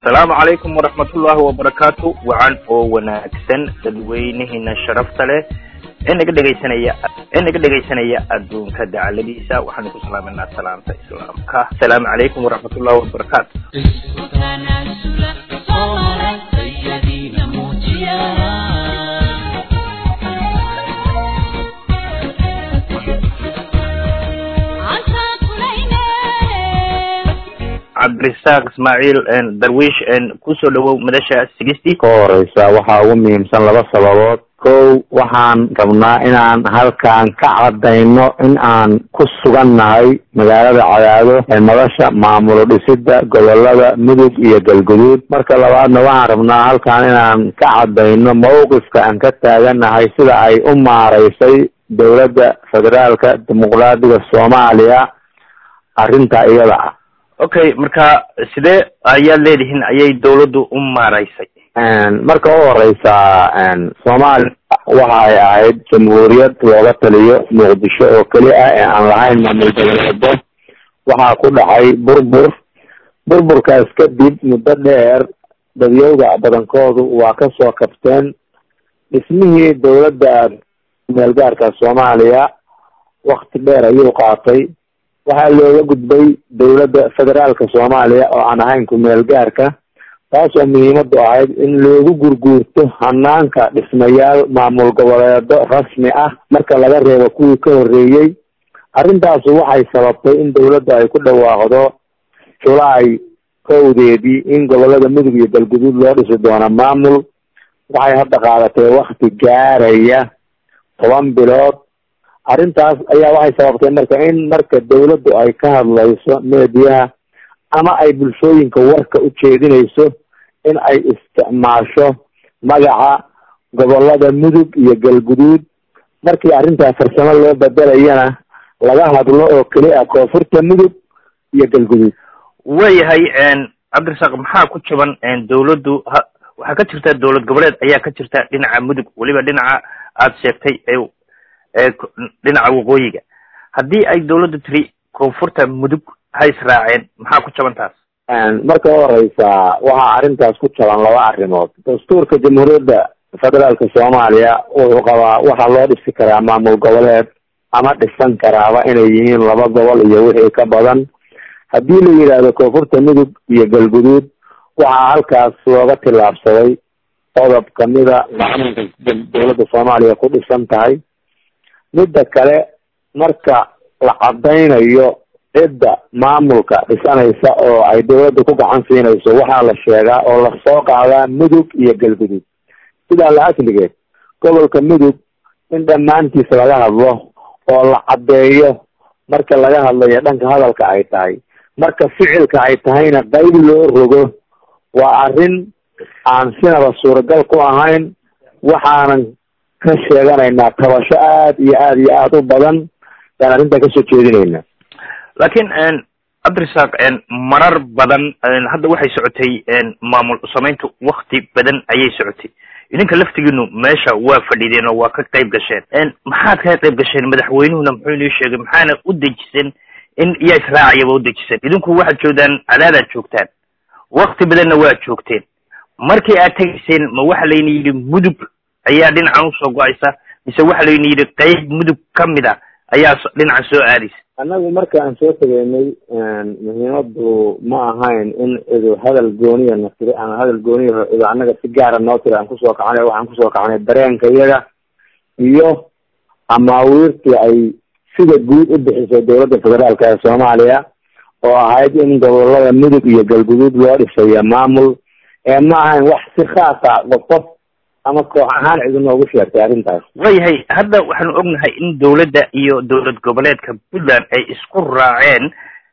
السلام عليكم ورحمة الله وبركاته وعن وناكسن تدوينهن شرفت له إنك دقيسانيا أدون كدع لديسا وحنكو سلام الناس سلام إسلام السلام عليكم ورحمة الله وبركاته. عبد الرزاق اسماعيل درويش كوسو لو مدشا 60 كوريسا waxa ugu muhiimsan laba sababood kow waxaan rabnaa inaan halkaan ka cadeyno in aan ku sugannahay magaalada Cadaado ee madasha maamul dhisida gobolada Mudug iyo Galgaduud marka labaadna waxaan rabnaa halkaan inaan ka cadeyno mowqifka aan ka taaganahay sida ay u maareysay dawladda federaalka dimuqraadiga Soomaaliya arinta iyada ah. Okay marka sidee ayaa leedihiin ayay dawladdu u maareysay marka oo horeysa Soomaaliya waxa ay ahayd jamhuuriyad looga taliyo Muqdisho oo kaliya ah aan lahayn maamul goboleed waxa ku dhacay burburkaas kadib muddo dheer dadweynaha badankoodu waa ka soo kabteen dhismihii dawladda meelgaarka Soomaaliya waqti dheer ayuu qaatay waxa looga gudbay dawladda federaalka Soomaaliya oo aan ahayn ku meel gaarka taas oo muhiimad u ahayd in loogu gurguurto hanaanka dhismayaal maamul goboleedo rasmi ah marka laga reebo kuwii ka horeeyay arintaas waxay sababtay in dawladda ay ku dhawaaqdo July kowdeedii in gobolada Mudug iyo Galgaduud loo dhisi doono maamul waxay hadda qaadatay waqti gaaraya 10 bilood arintaas ayaa waxay sababtay marka dawladdu ay ka hadlayso meediyaha ama ay bulshooyinka warka u jeedinayso in ay isticmaasho magaca gobolada Mudug iyo Galgaduud markii arintaas farsamo loo bedelayana laga hadlo oo kaliya koonfurta Mudug iyo Galgaduud wayahay Cabdi Rasaaq maxaa ku jaban dawladdu waxa ka jirta dawlad goboleed ayaa ka jirta dhinaca Mudug waliba dhinaca aad sheegtay dhinaca waqooyiga haddii ay dawladdu tiri koonfurta Mudug hay israaceen maxaa ku jaban taas marka horeysa waxa arintaas ku jaban laba arrimood dastuurka jamhuuriyadda federaalka Soomaaliya oo qaba waxa loo dhisi karaa maamul goboleed ama dhisan karaaba inay yihiin laba gobol iyo wixii ka badan haddii la yiraahdo koonfurta Mudug iyo Galgaduud waxa halkaas looga tilaabsaday qodob kamida qaanuunka dawladda Soomaaliya ku dhisan tahay midda kale marka la cadeynayo cidda maamulka dhisanaysa oo ay dawladda ku gacan siinayso waxa la sheegaa oo la soo qaadaa Mudug iyo Galgaduud sida la asligeed gobolka Mudug in dhammaantiis laga hadlo oo la cadeeyo marka laga hadlayo dhanka hadalka ay tahay marka ficilka ay tahayna qayb loo rogo waa arrin aan sinaba suuragal ku ahayn waxaanan ka sheeganaynaa tabasho aad iyo aad u badan baan arrinta ka soo jeedinaynaa laakiin Cabdi Rasaaq marar badan hadda waxay socotay maamul sameyntu waqti badan ayay socotay idinka laftigiinu meesha waa fadhideen oo waa ka qayb gasheen maxaad ka qayb gasheen madaxweynuhuna muxuu inoo sheegay maxaana u dejisan in iyo israaciyaba u dejisan idinku waxaad joogtaan cadaadaad joogtaan waqti badanna waa joogteen markii aad tegayseen ma waxa layna yidhi Mudug ayaa dhinacan usoo go'aysa mise waxa layna yidhi qayb Mudug kamid ah ayaa dhinacan soo aadaysa annagu marka aan soo tageynay muhiimadu ma ahayn in idu hadal gooniya nasri ama hadal gooniya idu annaga si gaar ah noo tiri aan kusoo kacanay waxaan kusoo kacanay dareenka iyaga iyo amaawiirtii ay sida guud u bixisay dawladda federaalka ee Soomaaliya oo ahayd in gobolada Mudug iyo Galgaduud loo dhisayo maamul ma ahayn wax si khaas ah qof ama koox ahaan cid noogu sheegtay arrintaas wayahay hadda waxaan ognahay in dawladda iyo dawlad goboleedka Puntland ay isku raaceen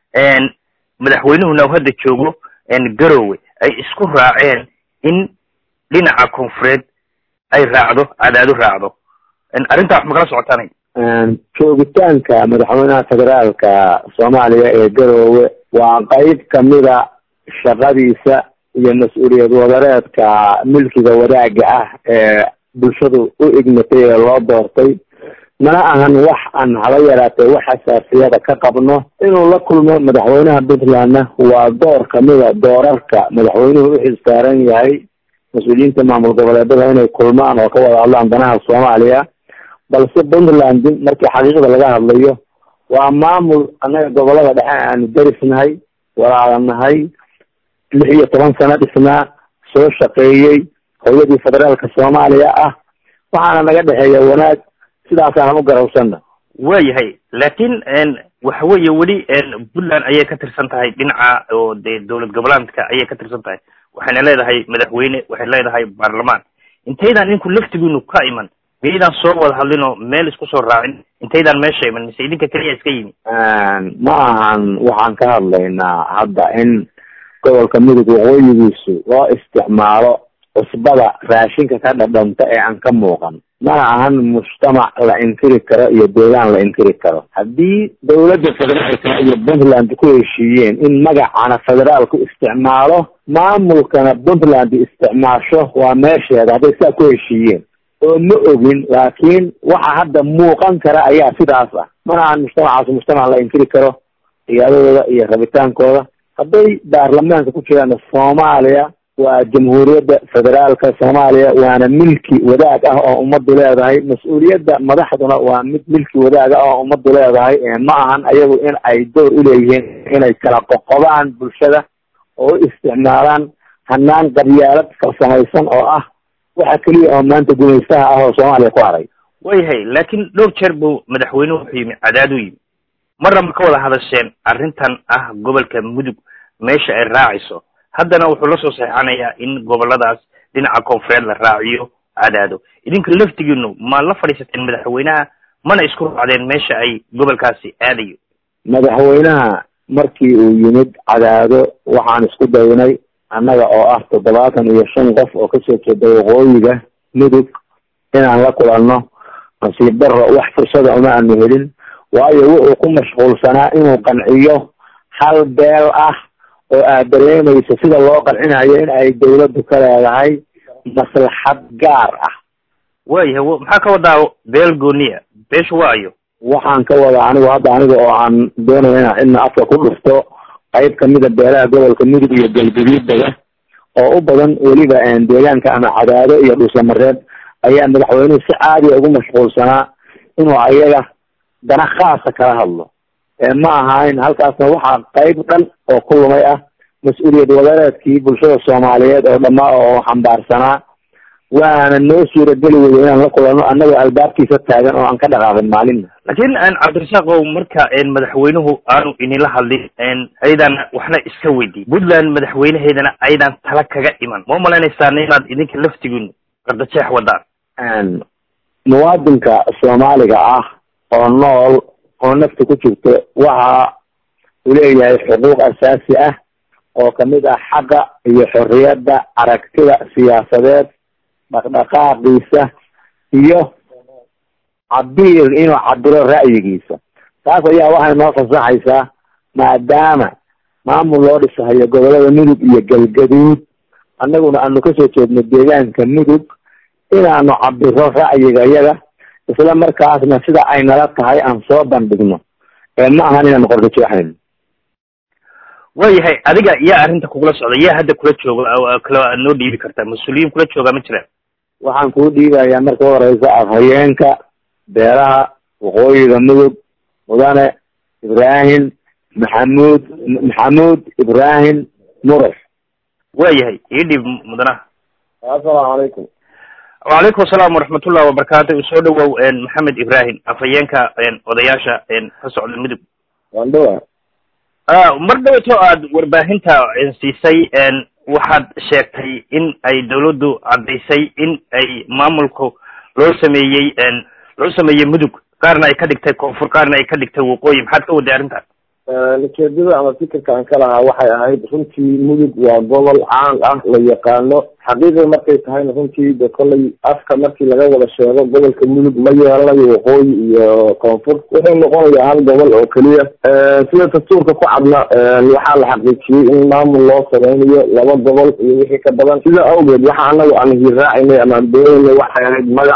madaxweynuhuna hadda joogo Garowe ay isku raaceen in dhinaca koonfureed ay raacdo Cadaado raacdo arrintaas ma kala socotaanay joogitaanka madaxweynaha federaalka Soomaaliya ee Garowe waa qayb kamida shaqadiisa iyo mas'uuliyad wadareedka milkiga wadaaga ah ee bulshadu u igmatay ee loo doortay mana ahan wax aan haba yaraatee wax xasaasiyada ka qabno inuu la kulmo madaxweynaha puntlandna waa door kamida doorarka madaxweynuhu u xilsaaran yahay mas-uuliyiinta maamul goboleedada inay kulmaan oo ka wada hadlaan danaha soomaaliya balse puntland markii xaqiiqda laga hadlayo waa maamul annaga gobolada dhexe aanu darisnahay walaalanahay 16 sano dhisnaa soo shaqeeyey howladii federaalka soomaaliya ah waxaana naga dhexeeya wanaag sidaasaan u garawsana waayahay laakiin waxa weeye weli puntland ayay ka tirsan tahay dhinaca oo dee dowlad goboleedka ayay ka tirsan tahay waxayna leedahay madaxweyne waxay leedahay baarlamaan intaydaan idinku laftigiinu ka iman miyaydaan soo wada hadlinoo meel isku soo raacin intaydaan meesha iman mise idinka keliya iska yimi ma ahan waxaan ka hadlaynaa hadda in gobolka mudug waqooyigiisu loo isticmaalo cusbada raashinka ka dhadhanta ee aan ka muuqan mana ahan mujtamac la inkiri karo iyo deegaan la inkiri karo haddii dowladda federaalka iyo puntland ku heshiiyeen in magacana federaalku isticmaalo maamulkana puntland isticmaasho waa meesheeda hadday sidaa ku heshiiyeen oo ma ogin laakiin waxa hadda muuqan kara ayaa sidaas ah mana ahan mujtamacaas mujtamac la inkiri karo iyadooda iyo rabitaankooda hadday baarlamaanka ku jiraan soomaaliya waa jamhuuriyadda federaalka soomaaliya waana milki wadaag ah oo ummaddu leedahay mas-uuliyadda madaxduna waa mid milki wadaag ah oo ummaddu leedahay ma ahan ayagu in ay door u leeyihiin inay kala qoqobaan bulshada oo u isticmaalaan hanaan qabyaalad farsamaysan oo ah waxa keliya oo maanta gumaystaha ah oo soomaaliya ku haray waayahay laakiin dhowr jeer buu madaxweynuhu wuxuu yimi cadaad u yimi marna ma ka wada hadasheen arrintan ah gobolka mudug meesha ay raacayso haddana wuxuu la soo saxeexanayaa in goboladaas dhinaca koonfureed la raaciyo cadaado idinka laftigiinu ma la fadhiisateen madaxweynaha mana isku raacdeen meesha ay gobolkaasi aadayo madaxweynaha markii uu yimid cadaado waxaan isku daynay annaga oo ah 75 qof oo kasoo jeeda waqooyiga mudug inaan la kulanno nasiib darro wax fursada uma aanu helin waayo wuxuu ku mashquulsanaa inuu qanciyo hal beel ah oo aad dareemayso sida loo qancinayo in ay dawladdu ka leedahay maslaxad gaar ah waayahay maxaa ka wadaa beel gooniya beeshu waayo waxaan ka wadaa aniga oo aan doonayo inaan cidna afka ku dhufto qayb kamida beelaha gobolka mudug iyo galguduudbaga oo u badan weliba deegaanka ama cadaado iyo dhuusamareed ayaa madaxweynuhu si caadiya ugu mashquulsanaa inuu ayaga dana khaasa kala hadlo ma ahayn halkaasna waxaa qayb dhan oo ku lumay ah mas-uuliyad wadareedkii bulshada soomaaliyeed oo dhammaa oo xambaarsanaa waana noo suurageli weyay inaan la kulano annagoo albaabkiisa taagan oo aan ka dhaqaaqin maalinna laakiin cabdirasaaqow marka madaxweynuhu aanu inila hadlin aydan waxna iska weydiin puntland madaxweynaheedana aydan tala kaga iman ma umalaynaysaa inaad idinka laftigiinu qardajeex wadaan muwaadinka soomaaliga ah oo nool oo nafta ku jirto waxa uu leeyahay xuquuq asaasi ah oo kamid ah xaqa iyo xorriyadda aragtida siyaasadeed dhaqdhaqaaqiisa iyo cabiir inuu cabiro ra'yigiisa taas ayaa waxay noo fasaxaysaa maadaama maamul loo dhisahayo gobolada mudug iyo galgaduud annaguna aanu kasoo jeedno deegaanka mudug inaanu cabiro ra'yiga iyaga isla markaasna sida ay nala tahay aan soo bandhigno ma ahan inaan qordajeexayn waayahay adiga yaa arrinta kugula socda yaa hadda kula jooga kala noo dhiibi kartaa mas-uuliyiin kula jooga ma jiraan waxaan kuu dhiibayaa marka horeysa afhayeenka beeraha waqooyiga mudug mudane ibrahim maxamuud ibrahim murash waayahay ii dhiib mudanaha assalaamu calaykum وعليكم السلام ورحمة الله وبركاته وسودو محمد إبراهيم أفيانك odayaasha ka socda mudug wandhowa mardhawto aad warbaahinta siisay waxaad sheegtay in ay dawladdu caddaysay in ay maamulku loo sameeyey mudug qaarna ay ka dhigtay koonfur qaarna ay ka dhigtay waqooyi maxaad ka waday arrintaas ujeedada ama fikirka aan ka lahaa waxay ahayd runtii mudug waa gobol caan ah la yaqaano xaqiiqii markay tahayna runtii de kollay afka markii laga wada sheego gobolka mudug ma yeelanayo waqooyi iyo koonfur wuxuu noqonayaa hal gobol oo keliya sida dastuurka ku cadna waxaa la xaqiijiyey in maamul loo sameynayo laba gobol iyo wixii ka badan sida awgeed waxa anagu aan hiirraacaynay ama aan doonaynay waxay ahayd magaca ah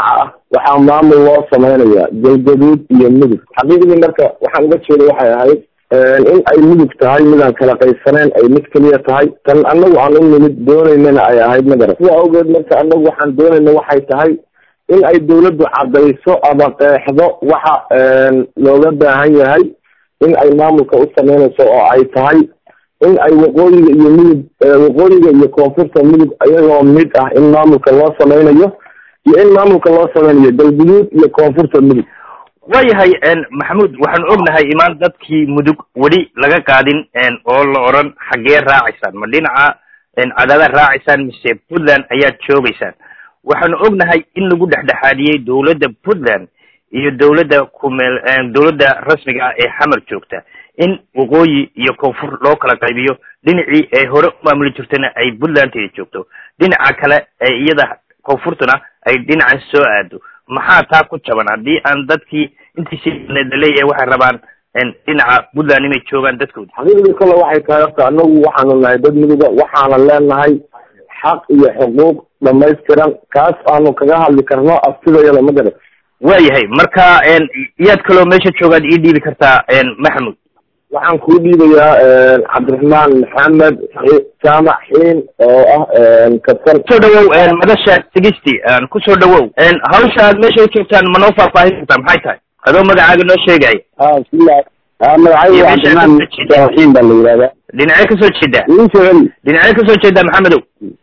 waxaa maamul loo sameynaya galgaduud iyo mudug. xaqiiqdii marka waxaan uga jeeda waxay ahayd in ay mudug tahay midaan kala qaysaneen ay mid keliya tahay tan anagu aan u nimid doonaynana ay ahayd madara. sidaa awgeed marka anagu waxaan doonayna waxay tahay in ay dawladdu cadayso ama qeexdo waxa looga baahan yahay in ay maamulka u sameynayso oo ay tahay in ay waqooyiga iyo mudug waqooyiga iyo koonfurta mudug ayagoo mid ah in maamulka loo sameynayo iyo in maamulka loo sameynayo galguduud iyo koonfurta mudug. waayahay maxamuud waxaan ognahay imaan dadkii mudug weli laga qaadin oo la oran xaggee raacaysaan ma dhinaca cadaada raacaysaan mise puntland ayaad joogaysaan. waxaan ognahay in lagu dhexdhexaadiyey dawladda puntland iyo dawladda dawladda rasmiga ah ee xamar joogta in waqooyi iyo koonfur loo kala qaybiyo dhinacii ay hore u maamuli jirtana ay puntlandteeda joogto dhinaca kale ee iyada koonfurtuna ay dhinacan soo aado. maxaa taa ku jaban haddii aan dadkii intiisi leeyahay waxay rabaan dhinaca puntland inay joogaan dadkooda? xaqiiqdii kale waxay tahay horta anagu waxaanu nahay dad muduga waxaana leenahay xaq iyo xuquuq dhamaystiran kaas aanu kaga hadli karno aftidayada ma garan. waayahay marka iyaad kaloo meesha joogaad ii dhiibi kartaa maxamuud? waxaan kuu dhiibayaa cabdiraxmaan maxamed jaamac xiin oo ah kabtan. kusoo dhawow madasha sigisti kusoo dhawow hawsha aad meesha u joogtaan ma noo faahfaahin kartaa maxay tahay adoo magacaaga noo sheegaya? bismillah magacayga cabdiraxmaan xiin baa la yidhahdaa. dhinacee kasoo jeedaa? dhinacee kasoo jeedaa maxamedow?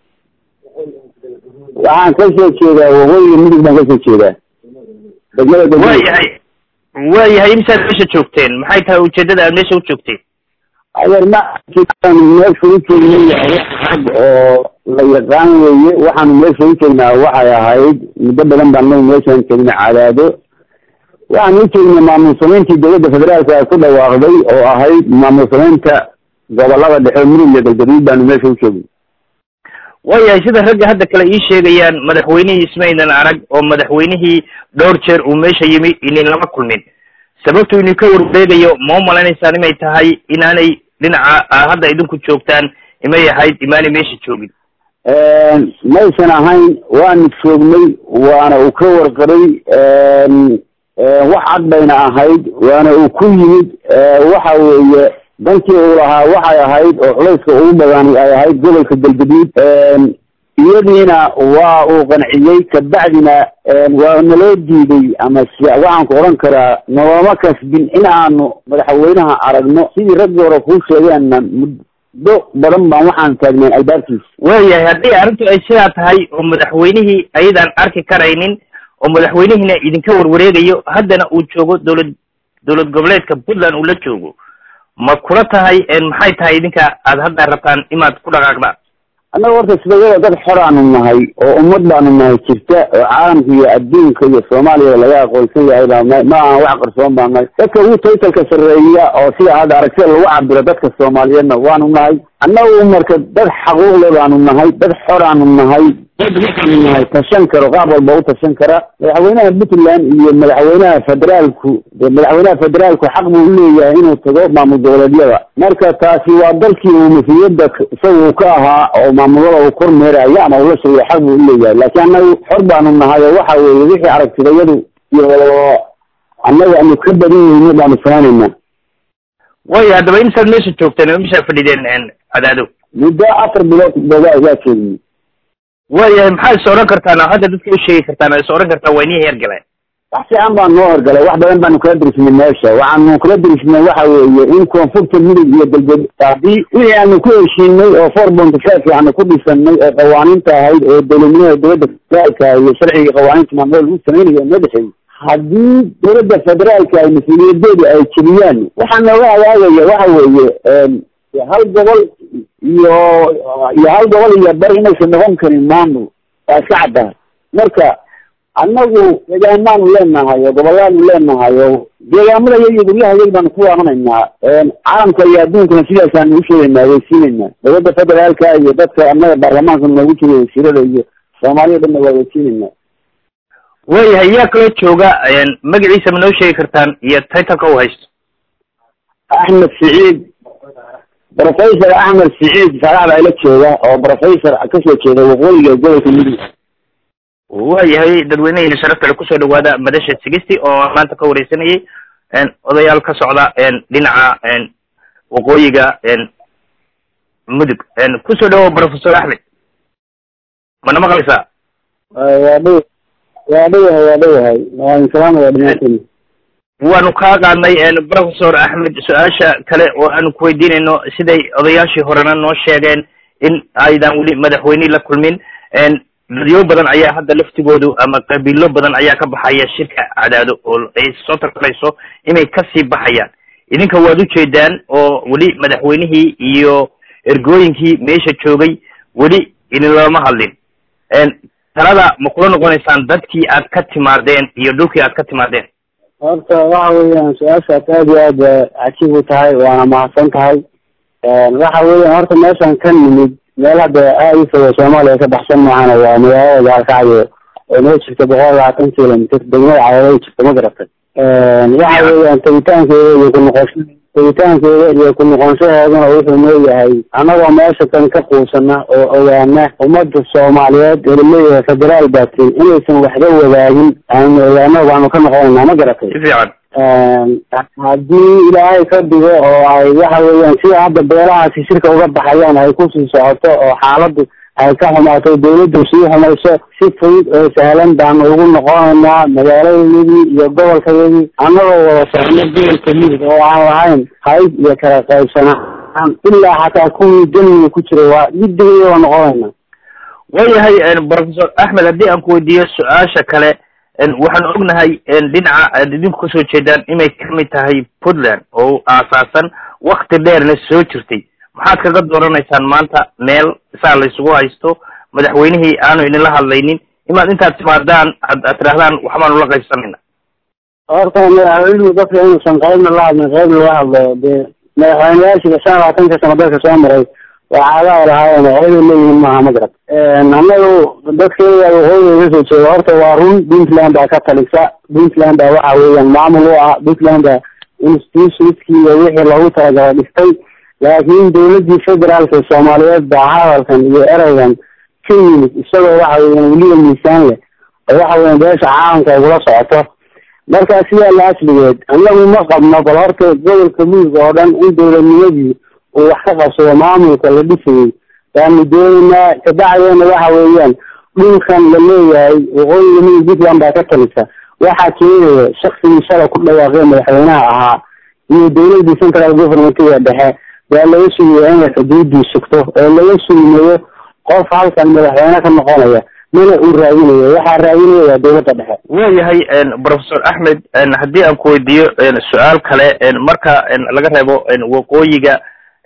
waxaan kasoo jeedaa waqooyiga mudug baan kasoo jeedaa. waayahay imisaad meesha joogteen maxay tahay ujeedada aad meesha u joogteen? adeer meesha u joognay oo la yaqaan weeye waxaanu meesha u joognaa waxay ahayd muddo badan baan naga meeshaan joognay cadaado. waxaan u joognay maamul samayntii dawladda federaalka ay ku dhawaaqday oo ahayd maamul samaynta gobolada dhexe mudug iyo galgaduud baanu meesha u joognay. waayahay sida ragga hadda kale ii sheegayaan madaxweynihii ismaynan arag oo madaxweynihii dhowr jeer uu meesha yimi inin lama kulmin sababtu inin ka warwareegayo ma u malaynaysaan inay tahay inaanay dhinaca hadda idinku joogtaan imay ahayd imaanay meesha joogin? maysan ahayn waanu joognay waana uu ka warqabay wax cad bayna ahayd waana uu ku yimid waxa weeye dankii uu lahaa waxay ahayd oo culayska ugu badan ay ahayd gobolka galgaduud iyadiina waa uu qanciyey kabacdina waa naloo diiday ama waxaan ku odhan karaa noloma kasbin in aanu madaxweynaha aragno sidii raggi hore kuu sheegeenna muddo badan baan waxaan taagneen albaabkiisa. waayahay haddii arrintu ay sidaa tahay oo madaxweynihii ayadaan arki karaynin oo madaxweynihiina idinka warwareegayo haddana uu joogo dowlad goboleedka puntland uu la joogo ma kula tahay maxay tahay idinka aad hadda rabtaan inaad ku dhaqaaqdaan? annaga horta sidayada dad xor aanu nahay oo ummad baanu nahay jirta oo caalamka iyo adduunka iyo soomaaliya laga aqoonsan yahay ma aha wax qarsoon baan nahay. dadka ugu taytalka sarreeya oo sida hadda aragtida lagu cabiro dadka soomaaliyeedna waanu nahay. annagu marka dad xaquuqle baanu nahay dad xor aanu nahay dad waxaanu nahay tashan karo qaab walba u tashan kara. madaxweynaha puntland iyo madaxweynaha federaalku xaq buu uleeyahay inuu tago maamul goboleedyada marka taasi waa dalkii uu mas-uuliyadda isaga uu ka ahaa oo maamulada uu kormeerayo ama ula shaqeeyo xaq buu uleeyahay. laakiin annagu xor baanu nahay oo waxa weeye wixii aragtidayadu iyo annaga aanu ka badan yihiin baanu fahanayna. waayo haddaba imisaad meesha joogteen oo meesha fadhideen cadaado? muddo 4 bilood baa joogay. waayahay maxaa is oran kartaan oo hadda dadka u sheegi kartaan oo is oran kartaan waa inii hergaleen? wax fiican baan noo hergalay wax badan baanu kala dirisnay meesha waxaanu kala dirisnay waxa weeye in koonfurta mudug iyo galgaduud haddii wixii aanu ku heshiinay oo 4.5 aanu ku dhisanay oo qawaaniinta ahayd oo dowladnimada dowladda federaalka iyo sharciga qawaaniinta maamulada lagu samaynayo noo dhexeeyay haddii dowladda federaalka ay mas-uuliyadeeda ay jebiyaan waxaa nooga hagaagaya waxa weeye hal gobol iyo bar inaysan noqon karin maamul waa iska caddahay. marka annagu deegaamaanu leenahay oo gobolaanu leenahay oo deegaamada iyo guryaha baanu ku waamanaynaa caalamka iyo adduunkana sidaasaanu u sheegaynaa weysiinaynaa dowladda federaalka iyo dadka annaga baarlamaanka noogu jira wasiirada iyo soomaaliya dhanna waa weysiinaynaa. waayahay yaa kaloo jooga magaciisa ma noo sheegi kartaan iyo titleka u haysto? axmed siciid professor axmed siciid saalax baa ila jooga oo professor kasoo jeeda waqooyiga gobolka mudug. waayahay dadweynehayna sharaf kale kusoo dhawaada madasha sigisti oo maanta ka wareysanayay odayaal ka socda dhinaca waqooyiga mudug kusoo dhawo professor Axmed mana maqlaysaa waa dhawahay waan salaamaya dhamaantiin waanu kaa qaadnay professor Axmed su-aasha kale oo aanu ku weydiinayno siday odayaashii horena noo sheegeen in aydan weli madaxweyne la kulmin dadyo badan ayaa hadda laftigoodu ama qabiilo badan ayaa ka baxaya shirka cadaado oo ay soo tartarayso inay kasii baxayaan idinka waad u jeedaan oo weli madaxweynihii iyo ergooyinkii meesha joogay weli idinlama hadlin talada ma kula noqonaysaan dadkii aad ka timaadeen iyo dhulkii aad ka timaadeen horta waxa weeyaan su-aashaas aad iyo aad cajiib u tahay waana mahadsan tahay waxa weeyaan horta meeshan ka nimid meel hadda aad u fogo Soomaaliya ka baxsan maahana waa magaalada Gaalkacyo oo noo jirta 120 kilomitir degmada Cawlay jirta ma garatay waxa weeyaan tagitaankeeda iyo ku noqonshaheedana wuxuu leeyahay anagoo meesha tan ka quusana oo ogaana ummadda Soomaaliyeed ee leeyahay federaal baatay inaysan waxba wadaagin aan ogaano waanu ka noqonaa ma garatay haddii ilaahay ka dhigo oo ay waxa weeyaan sida hadda beelahaasi shirka uga baxayaan ay ku sii socoto oo xaaladdu ay ka xumaato dawladdu sii xumayso si fudud oo sahlan baan ugu noqonaynaa magaaladii iyo gobolkayadii annagoo wada socno gobolka mudug oo aan lahayn hayb iyo kala qaybsanaan ilaa xataa kuwii daniga ku jiray waa midigii waa noqonaynaa waayahay professor Axmed haddii aan ku weydiiyo su-aasha kale waxaan ognahay dhinaca aad idinku kasoo jeedaan inay kamid tahay Puntland oo aasaasan waqti dheerna soo jirtay maxaad kaga dooranaysaan maanta meel saa la isugu haysto madaxweynihii aanu idinla hadlaynin imaad intaad timaadaan aad tirahdaan waxbaanu la qaybsanayna horta madaxweynuhu dadka inuusan qaybna la hadlin qayb laga hadlo dee madaxweynayaashii 25 sano dalka soo maray وعلى هذا هذا اللي ما مقرب نعمله دك وهو يسوي هرت وارون بنتلاند كاتليكا بنتلاند وحوي معمول بنتلاند انستيتيوت كي وحي لو تراجع دفتي لكن دولة فدرال في الصوماليات بعها كان يأرجن كل السبب وحوي ولي الميزان له وحوي باش عام كولا صعطة مركزية الأصلية أنه ما بلارت دول كميز وهذا دولة ميجي وحقق سوى معامل كالبسي يعني دولنا كدعينا وحويان ممكن للي وغير من جيد لان باكتلسة وحكي شخص إن شاء الله كله غير مدحوناها هي دولة دي سنترال جوفرمنتية بها ولا يسوي عين حدود دي سكتو ولا يسوي قف على كان مدحونا كان مقالية من الرأيين وحا الرأيين يا دولة بها وهي بروفيسور أحمد هدي أنكو ديو السؤال كلا مركا لغا ريبو وقويقا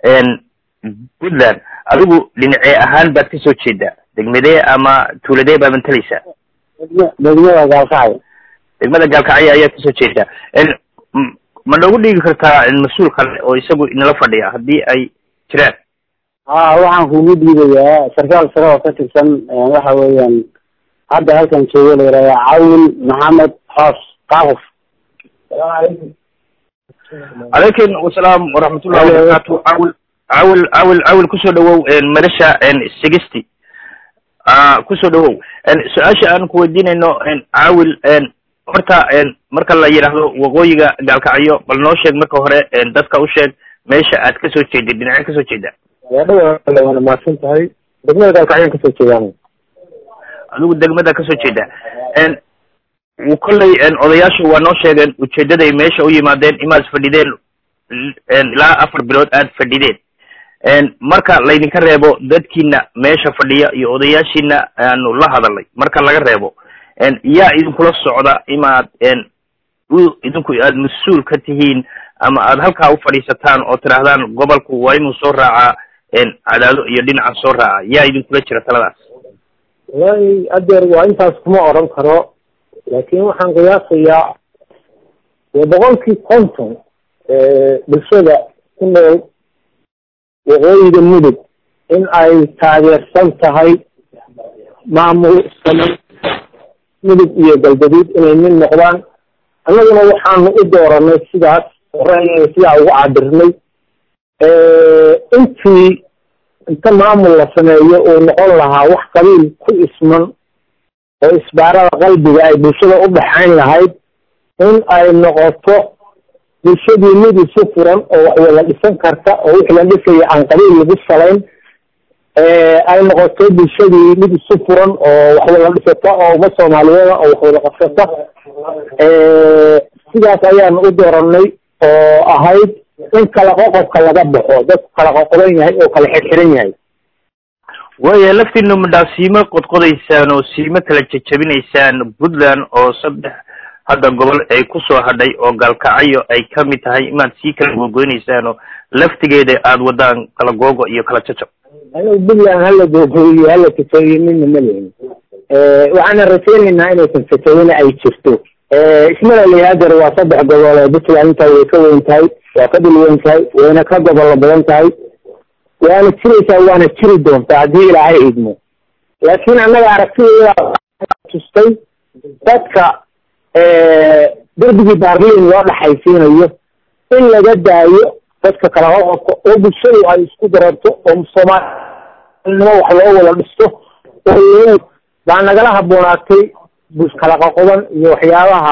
Puntland adigu dhinacee ahaan baad kasoo jeedaa degmadee ama tuuladee baa mantalaysaa degmada gaalkacyo ayaa kasoo jeedaa ma noogu dhigi kartaa mas-uul kale oo isagu inala fadhiya haddii ay jiraan waxaan kugu dhiibayaa sarkaal sare oo ka tirsan waxa weeyaan hadda halkan joogo la yidhahdaa cawil maxamed xoos qaaquf عليكم والسلام ورحمة الله وبركاته عول كسر دو مرشة سجستي كسر دو سؤال أنا كودين إنه عول horta marka la yiraahdo waqooyiga gaalkacyo bal noo sheeg marka hore dadka u sheeg meesha aad ka soo jeedid dhinaca ka soo jeeda waa maasan tahay degmada gaalkacyo ka soo jeedaan adigu degmada ka soo jeeda وكلي odayaashu waa noo sheegeen ujeedaday meesha u yimaadeen imaad fadhideen ilaa 4 bilood aad fadhideen marka la idinka reebo dadkiina meesha fadhiya iyo odayaashiina aanu la hadalay marka laga reebo yaa idinkula socda imaad idinku aad mas'uul ka tihiin ama aad halkaa u fadhiisataan oo tiraahdaan gobolku waa inuu soo raacaa cadaado iyo dhinaca soo raaca yaa idinkula jira taladaas way adeer waa intaas kuma oran karo laakiin waxaan qiyaasayaa boqolkii 50 bulshada ku nool waqooyiga mudug in ay taageersan tahay maamul saman mudug iyo galbeed inay mid noqdaan annaguna waxaanu u dooranay sidaas horey sidaa ugu cadirnay intii inta maamul la sameeyo oo noqon lahaa wax qabiil ku isman oo isbaarada qalbiga ay bulshada u dhaxayn lahayd in ay noqoto bulshadii mid isu furan oo wax wada dhisan karta oo wixii la dhisaya aan qabiil lagu salayn ay noqoto bulshadii mid isu furan oo wax wada dhisata oo uma Soomaaliyeed oo wax wada qabsata sidaas ayaan u dooranay oo ahayd in kala qoqobka laga baxo dad kala qoqoban yahay oo kala xirxiran yahay waya laftiinu madhaasiimo qodqodaysaan oo siimo kala jajabinaysaan Puntland oo saddex hadda gobol ay ku soo hadhay oo galkacyo ay ka mid tahay imaad sii kala gogoynaysaan oo laftigeeda aad wadaan kala googo iyo kala jajab anigu Puntland hala gogoyo hala tafayiin ma leeyahay waxaan rajaynaynaa inay tafayiin ay jirto ismana leeyahay waa saddex gobol oo Puntland inta way ka weyn tahay waa ka dhulweyn tahay wayna ka gobol badan tahay waana jiraysaa waana jiri doontaa haddii ilaahay idmo laakiin annaga aragtida tustay dadka darbigii baarliin loo dhaxaysiinayo in laga daayo dadka kala qoqobka oo bulshadu ay isku dararto oo Soomaalnimo wax loo wada dhisto oo baa nagala haboonaatay kala qoqoban iyo waxyaabaha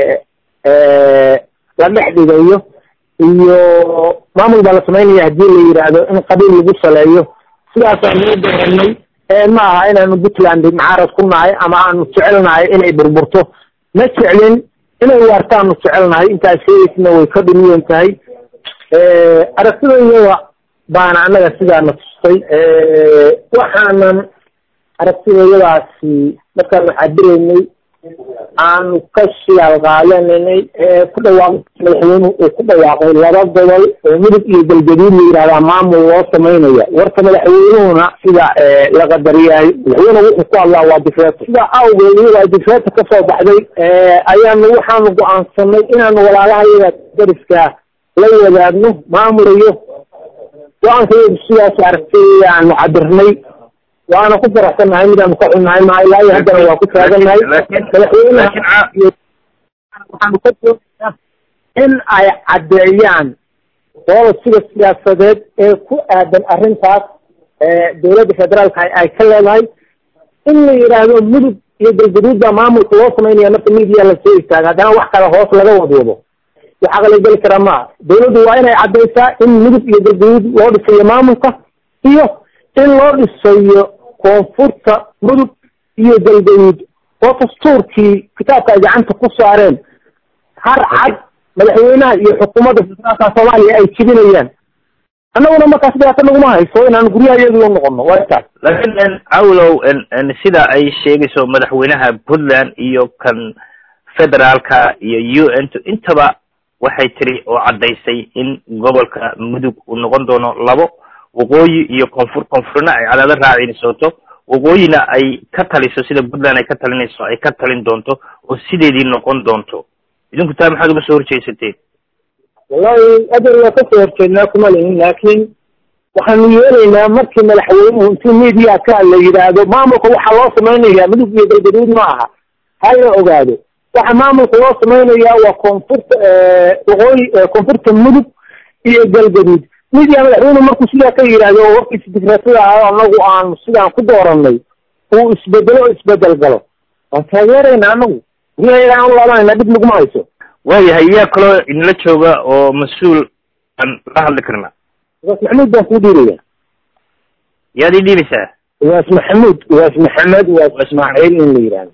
la dhex dhigayo iyo maamul baa la sameynaya haddii la yiraahdo in qabiil lagu saleeyo sidaas aan u dooranay ma aha inaanu Puntland mucaarad ku nahay ama aanu jecelnahay inay burburto ma jeclin inay waartaan jecelnahay intaas sheeysna way ka dhimiyeen tahay aragtidayada baana annaga sidaa na tustay waxaanan aragtidayadaasi markaan waxaadireynay aanu ka shidaal qaadanay ku dhawaaqay madaxweynuhu uu ku dhawaaqay laba gobol oo midab iyo galgaduud la yiraahdaa maamul loo sameynaya warka madaxweynuhuna sida la qadariyay madaxweynuhu wuxuu ku hadlaa waa difeeto sida awgeed waa difeeto ka soo baxday ayaanu waxaanu go'aansanay inaanu walaalahayaga dariska la wadaagno maamulayo go'aankayadu sidaas aragtay aanu cadirnay وانا كنت رحتنا هاي مدام كحنا هاي معي لا يهدنا وكتابنا هاي لكن إن أي عديان والله السياسات كو آدم أرنتاس دولة فدرال أي كلا هاي إنه يرادوا مدد يدل جدود مامو تواصل من ينفع ميديا للسياسات هذا واحد على خاص لغا وضوبه وحاجة لقبل كرامة دولة وين عديسا إن مدد يدل جدود وضع في ماموكا إن وضع السيء koonfurta mudug iyo galgaduud oo dastuurkii kitaabka ay gacanta ku saareen har cad madaxweynaha iyo xukuumadda federaalka Soomaaliya ay jibinayaan annaguna markaas dhibaato naguma hayso inaan guryaheedu u noqono waa taas laakiin awlow sida ay sheegayso madaxweynaha Puntland iyo kan federaalka iyo UN intaba waxay tiri oo cadaysay in gobolka mudug uu noqon doono labo waqooyi iyo koonfurna ay cadaada raacinayso waqooyina ay ka taliso sida Puntland ay ka talinayso ay ka talin doonto oo sideedii noqon doonto idinku taa maxaad uga soo horjeesateen wallahi adeer waa ka soo horjeednaa kuma leeyin laakiin waxaanu yeelaynaa markii madaxweynuhu intuu media ka la yiraahdo maamulka waxa loo samaynayaa mudug iyo galgaduud ma aha hala ogaado waxa maamulka loo samaynayaa waa koonfurta waqooyi koonfurta mudug iyo galgaduud media madaxweynuhu markuu sidaa ka yiraahdo waqtigiisa dikraatada ah anagu aan sidaan ku dooranay uu isbedel galo waan taageeraynaa anagu guryaheeda aan laabanayna dib naguma hayso waayahay yaa kaloo inala jooga oo mas-uul aan la hadli karna waas maxamuud baan kuu dhiibaya yaad ii dhiibaysaa waas maxamuud waas maxamed waas ismaaciil in la yidhaahdo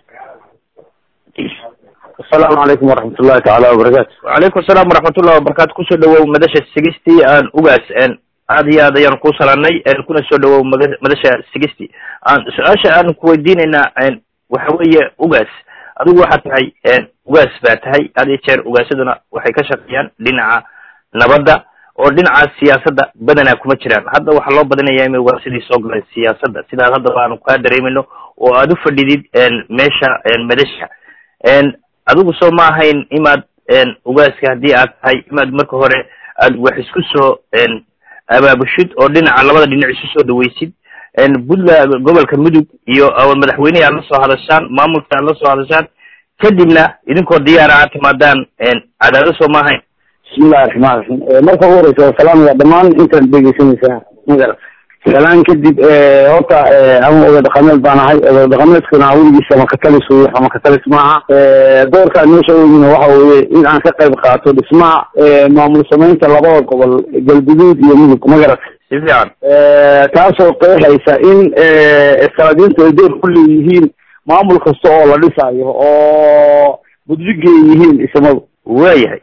السلام عليكم ورحمة الله تعالى وبركاته. وعليكم السلام ورحمة الله وبركاته. كل شيء مدرسة سجستي أن أوجس أن هذه أن كوصل عني أن كل شيء مدرسة سجستي أن سؤال أن كودين أن وحوية أوجس أدو واحد هاي أن أوجس بات هاي هذه شر أوجسنا وحي كشفيان لنا نبضة ولنا السياسة بدنا كمتشران هذا وحلا بدنا يعمل وسيلة سوق السياسة سيدا هذا أنا قادر منه وأدو فديد أن مشى أن مدرسة أن adigu soo ma ahayn imaad ugaaska haddii aad tahay imaad marka hore aad wax isku soo abaabushid oo dhinaca labada dhinac isu soo dhawaysid Puntland gobolka mudug iyo madaxweynaha aad la soo hadashaan maamulka aad la soo hadashaan kadibna idinkoo diyaar ah timaadaan cadaado soo ma ahayn bismillahir rahmaanir rahiim marka hore salaam ya dhamaan intaan dhegeysanaysaa salaan kadib horta ama oday dhaqameed baan ahay oday dhaqameedkuna weligiisa ma ka talis wey ama ka talis maaha doorkaan meesha weydina waxa weeye in aan ka qayb qaato dhismaha maamul samaynta labada gobol galguduud iyo mudug magarat si fiican taasoo qeexaysa in salaadiintu ay door ku leeyihiin maamul kasta oo la dhisayo oo budligay yihiin ismadu waayahay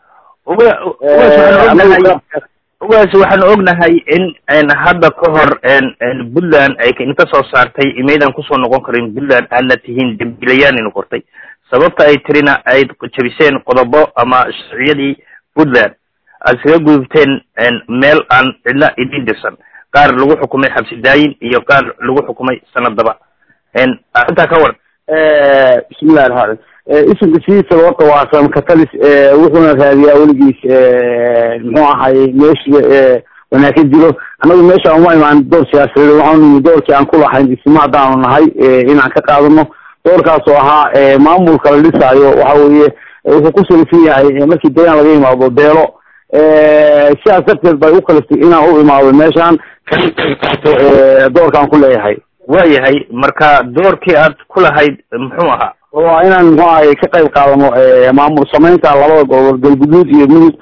ugaas waxaan ognahay in hadda ka hor puntland ay inta soo saartay imaydan kusoo noqon karin puntland aadna tihiin dambiilayaan inu qortay sababta ay tirina ay jabiseen qodobo ama sharciyadii puntland aad iskaga gudubteen meel aan cidla idin dirsan qaar lagu xukumay xabsi daayin iyo qaar lagu xukumay sanadaba arrintaa ka waran bismillahi raxmaan isimka sidiisa horta waa samkatalis wuxuuna raadiyaa weligiis muxuu ahay meesha wanaag ka jiro annagu meesha uma imaan door siyaasadeed waxaanu nimi doorkii aan ku lahayn dhisma haddaanu nahay inaan ka qaadano doorkaasoo ahaa maamulka la dhisaayo waxa weeye wuxuu ku salifan yahay markii deegaan laga imaado beelo sidaas darteed bay u kalistay inaan u imaado meeshaan kaqaato doorkaan ku leeyahay waayahay marka doorkii aad ku lahayd muxuu ahaa waa inaan muxuu ahay ka qayb qaadano maamul samaynta labada gobol galguduud iyo mudug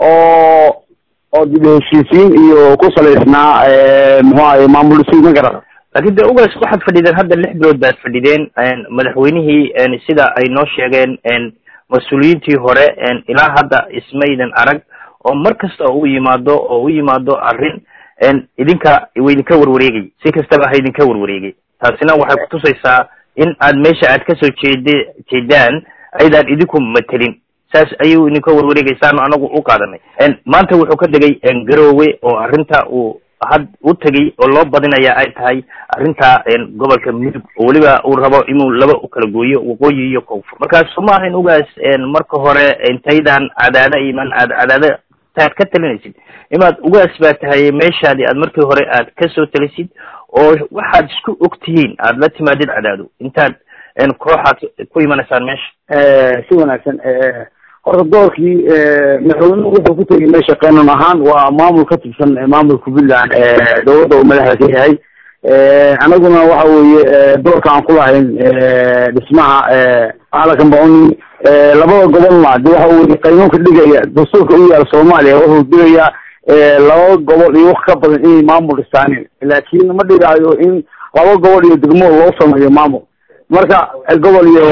oo dib heshiisiin iyo ku salaysnaa muxuu ahay maamul dhisid ma garan laakiin de ugaas waxaad fadhideen hadda 6 bilood baad fadhideen madaxweynihii sida ay noo sheegeen mas-uuliyiintii hore ilaa hadda ismaydan arag oo mar kasta u yimaado arrin idinka idinka warwareegay si kastaba ha idinka warwareegay taasina waxay ku tusaysaa in aad meesha aad kasoo jeedaan aydaan idinku matelin saas ayuu idinka warwareegaysaano anagu u qaadanay maanta wuxuu ka degay garoowe oo arrinta uu had u tegay oo loo badinaya ay tahay arrinta gobolka mudug oo weliba uu rabo inuu laba u kala gooyo waqooyi iyo koonfur markaas ma ahayn ugaas marka hore intaydan cadaada iman aad cadaada taad ka talinaysid imaad ugaas baa tahay meeshaadii aad markii hore aad kasoo talisid oo waxaad isku ogtihiin aad la timaadid cadaado intaad kooxaad ku imanaysaan meesha si wanaagsan horta doorkii madaxweynuhu wuxuu ku tegay meesha qaanuun ahaan waa maamul ka tirsan maamulka puntland dowladda uu madaxda ka yahay anaguna waxa weeye doorka aan ku lahayn dhismaha calanka bauni labada gobolna de waxa weye qaynuunka dhigaya dastuurka u yaala soomaaliya wuxuu digayaa laba gobol iyo wax ka badan inay maamul dhisaanin laakiin ma dhigaayo in laba gobol iyo degmo loo sameeyo maamul marka gobol iyo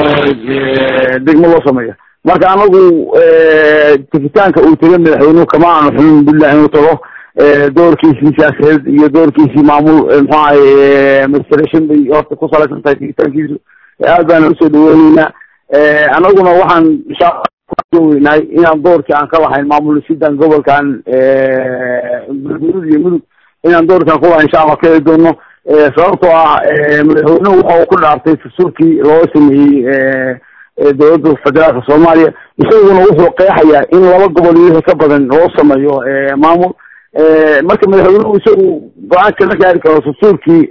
degmo loo sameeyo marka anagu tegitaanka uu tegay madaxweynuhu kama aanu xulin puntland inuu tago doorkiisii siyaasadeed iyo doorkiisii maamul muxuu ahay administration bay horta ku salaysan tahay tegitaankiisu aad baana usoo dhaweyneynaa anaguna waxaan insha allah weynahay inaan doorkii aan ka lahayn maamul dhisidan gobolkan galguduud iyo mudug inaan doorkaan ku lahayn insha allah ka heli doono sababtoo ah madaxweynuhu waxa uu ku dhaartay dastuurkii loo sameeyey dowladda federaalka soomaaliya isaguna wuxuu qeexayaa in laba gobol iyo wixii ka badan loo sameeyo maamul marka madaxweynuhu isagu go-aan kama gaari karo dastuurkii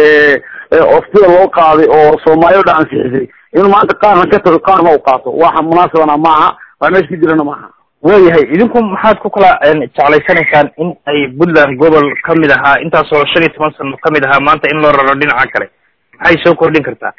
oftida loo qaaday oo soomaaliya o dhan ansixisay inuu maanta qaarna ka tago qaarna u qaato waxa munaasabana maaha waa meesha ka jirana maaha waayahay idinku maxaad ku kala jeclaysanaysaan in ay puntland gobol kamid ahaa intaasoo 15 sano kamid ahaa maanta in loo raro dhinaca kale maxay soo kordhin kartaa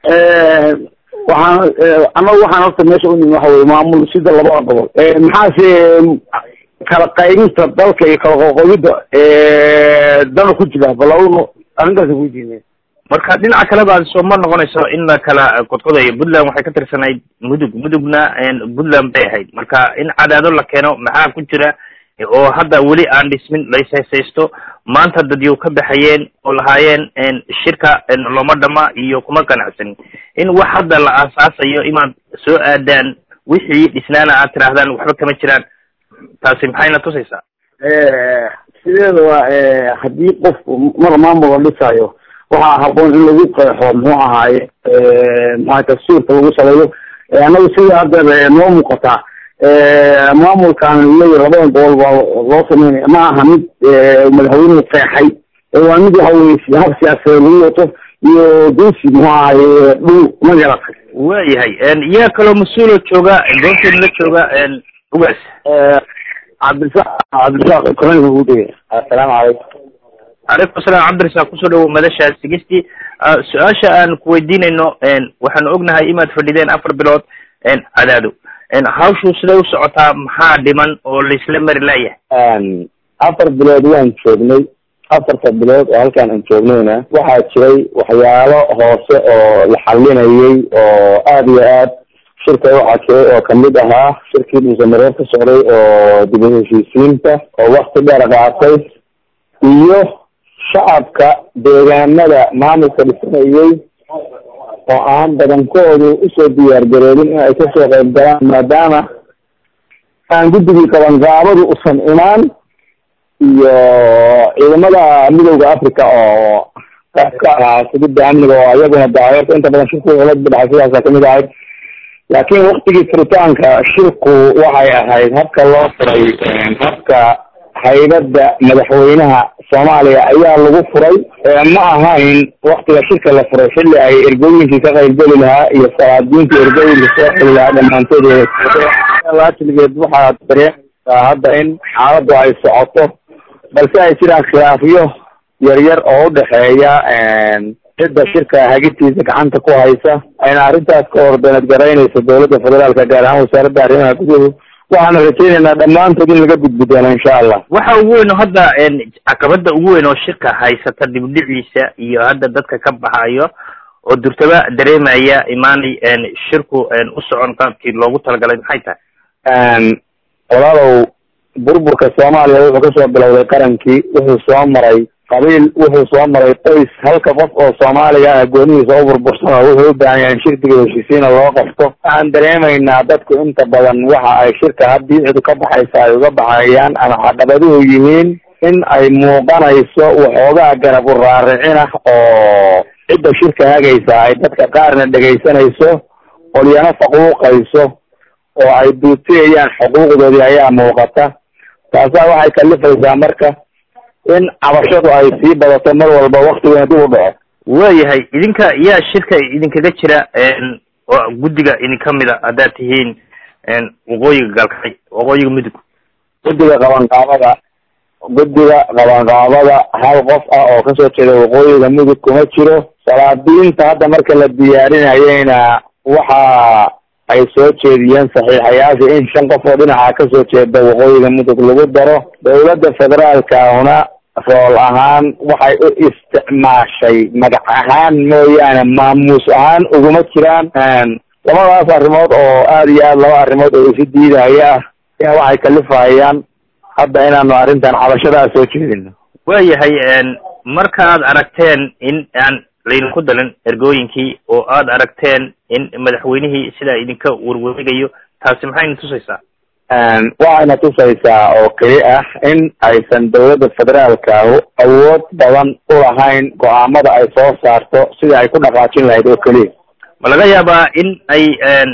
waxaan horta meesha u nimi waxa weye maamul sida labada gobol maxaase kala qaybinta dalka iyo kala qoqobida dana ku jira balawno arrintaas ku diinay marka dhinaca kale baad soo ma noqonayso in la kala qodqodayo puntland waxay ka tirsanayd mudugna puntland bay ahayd marka in cadaado la keeno maxaa ku jira oo hadda weli aan dhismin la ishaysaysto maanta dadyo ka baxayeen oo lahaayeen shirka looma dhama iyo kuma qanacsanin in wax hadda la aasaasayo inaad soo aadaan wixii dhisnaana aad tiraahdaan waxba kama jiraan taasi maxayna tusaysaa sideeda waa haddii qofku mar maamul la dhisaayo waxaa haboon in lagu qeexo muxuu ahaaye maxaa tafsiirka lagu saleeyo annagu sida hadda noo muuqataa maamulkan leeyahay labada gobol baa loo sameynaya ma aha mid madaxweynuhu qeexay waa mid waxa weye hab siyaasadeed lagu wato iyo duusi muxuu ahaaye dhul ma garatay waayahay yaa kaloo mas-uuloo jooga goobteeda la jooga ugaas cabdirasaaq korneyka ugu degay assalaamu calaykum calaykum asalaam cabdirasaaq kusoo dhawow madasha sigistii su-aasha aan ku weydiinayno waxaanu ognahay inaad fadhideen 4 bilood cadaado hawshu siday u socotaa maxaa dhiman oo laisla mari laayahay 4 bilood waan joognay 4 bilood oo halkaan aan joognayna waxaa jiray waxyaalo hoose oo la xalinayay oo aad iyo aad shirka waxaa jiray oo kamid ahaa shirkii dhuusamareer ka socday oo dib u heshiisiinta oo wakti dheer qaatay iyo shacabka deegaanada maamulka dhisanayay oo aan badankoodu usoo diyaar garoobin in ay kasoo qayb galaan maadaama aan guddigii qabanqaabadu usan imaan iyo ciidamada midowda Africa oo ka ahaa sugidda amniga oo ayaguna daaweerta inta badan shirku la bidxay sidaas kamid ahayd laakiin waqtigii furitaanka shirku waxay ahayd habka loo furay habka haybadda madaxweynaha Soomaaliya ayaa lagu furay ma ahayn waqtiga shirka la furay xilli ay ergooyinkii ka qaybgeli lahaa iyo salaadiinta ergooyinka soo xili lahaa dhammaantood laatiligeed waxaa dareemaysaa hadda in xaaladdu ay socoto balse ay jiraan khilaafyo yaryar oo udhexeeya cidda shirka hagitiisa gacanta ku haysa ayna arrintaas ka ordaneed garaynaysa dowladda federaalka gaar ahaan wasaaradda arrimaha guduhu waxaana rajaynaynaa dhammaantood in laga gudbi doono insha allah waxa ugu weyn oo hadda caqabada ugu weyn oo shirka haysata dibdhiciisa iyo hadda dadka ka baxayo oo durtaba dareemaya imaanay shirku u socon qaabkii loogu talagalay maxay tahay walaalow burburka Soomaaliya wuxuu kasoo bilowday qarankii wuxuu soo maray qabiil wuxuu soo maray qoys halka qof oo Soomaaliya ah goonihiisa u burbursan wuxuu u baahan yahay in shirkiga heshiisiina loo qabto waxaan dareemaynaa dadku inta badan waxa ay shirka haddii cid ka baxaysa ay uga baxayaan ama caqabaduhu yihiin in ay muuqanayso waxoogaa garab u raaricin ah oo cidda shirka hagaysa ay dadka qaarna dhegaysanayso qolyana faquuqayso oo ay duutiyayaan xuquuqdoodii ayaa muuqata taasaa waxay kalifaysaa marka in cabashadu ay sii badato mar walba waktigana dib u dhaco waayahay idinka yaa shirka idinkaga jira oo guddiga idinka mida haddaad tihiin waqooyiga gaalkacay waqooyiga mudug guddiga qabanqaabada hal qof ah oo kasoo jeeda waqooyiga mudug kuma jiro salaadiinta hadda marka la diyaarinayayna waxa ay soo jeediyeen saxiixayaasha in 5 qof oo dhinaca kasoo jeeda waqooyiga mudug lagu daro dowladda federaalkahuna rool ahaan waxay u isticmaashay magac ahaan mooyaane maamuus ahaan uguma jiraan labadaas arrimood oo aad iyo aad laba arrimood oo isu diidaya ah waxay kalifayaan hadda inaanu arrintan cabashadaa soo jeedino waayahay markaad aragteen in aan laydinku dalin ergooyinkii oo aad aragteen in madaxweynihii sidaa idinka warwareegayo taasi maxayna tusaysaa waxayna tusaysaa oo keli ah in aysan dowladda federaalka awood badan u lahayn go-aamada ay soo saarto sidii ay ku dhaqaajin lahayd oo keliya ma laga yaabaa in ay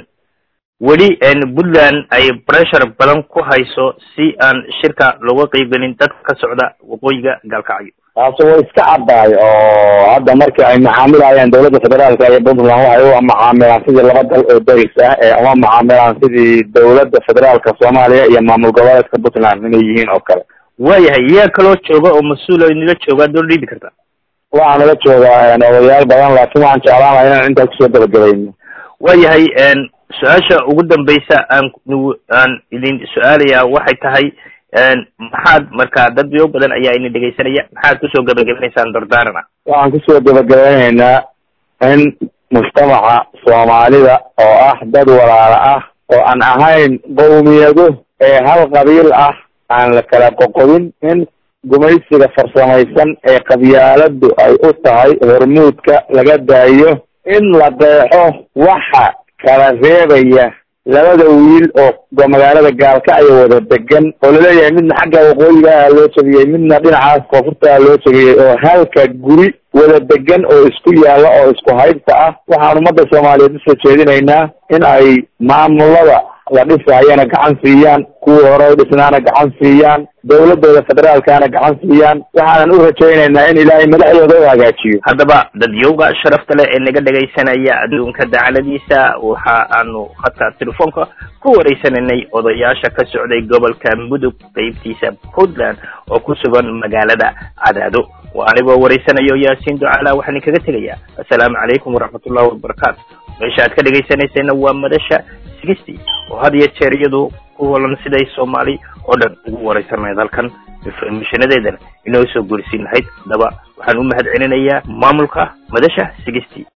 weli puntland ay pressure badan ku hayso si aan shirka looga qaybgelin dadka ka socda waqooyiga gaalkacyo taasi way iska caddahay oo hadda markii ay macaamilayaan dowladda federaalka iyo puntland waxay u macaamilaan sidii laba dal oo daris ah uma macaamilaan sidii dowladda federaalka Soomaaliya iyo maamul goboleedka puntland inay yihiin oo kale waayahay yaa kaloo jooga oo mas-uul oo inala jooga doon dhiibi karta waxaa nala joogaa odayaal badan laakiin waxaan jeclaan lahaa inaan intaa kusoo gabagabayno waayahay su-aasha ugu dambaysa aan idin su-aalayaa waxay tahay maxaad marka dad yo badan ayaa ina dhegaysanaya maxaad kusoo gabagabanaysaan dardaarana waxaan kusoo gabagabanaynaa in mujtamaca Soomaalida oo ah dad walaalo ah oo aan ahayn qowmiyado hal qabiil ah aan la kala qoqobin in gumaysiga farsamaysan ee qabyaaladu ay u tahay hormuudka laga daayo in la qeexo waxa kala reebaya labada wiil oo magaalada gaalkacyo wada degan oo laleeyahay midna xagga waqooyiga loo jabiyey midna dhinacaas koonfurta loo jabiyey oo halka guri wada degan oo isku yaala oo isku haybta ah waxaan ummadda Soomaaliyeed u soo jeedinaynaa in ay maamulada la dhisayana gacan siiyaan kuwa hore u dhisnaana gacan siiyaan dowladda federaalkana gacan siiyaan waxaan u rajaynaynaa in ilaahay madaxdooda u hagaajiyo haddaba dadyowga sharafta leh ee naga dhagaysanaya adduunka dacaladiisa waxa aanu khadka telefoonka ku wareysanaynay odayaasha ka socday gobolka mudug qaybtiisa Puntland oo ku sugan magaalada Cadaado وأنا بوريسنا ياسين دعاء وحنا كجتليا السلام عليكم ورحمة الله وبركاته مشاهد كده جيسنا سنة ومدشة سجستي وهذه الشريعة هو لنسيد الصومالي أولاً وريسنا ذلك مش نديدنا إنه يسوق جرسين هيد دبا وحنو مهد عنينا ماملكا مدشة سجستي